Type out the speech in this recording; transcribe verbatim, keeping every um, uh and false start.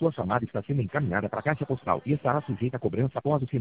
Sua chamada está sendo encaminhada para a caixa postal e estará sujeita a cobrança após o final.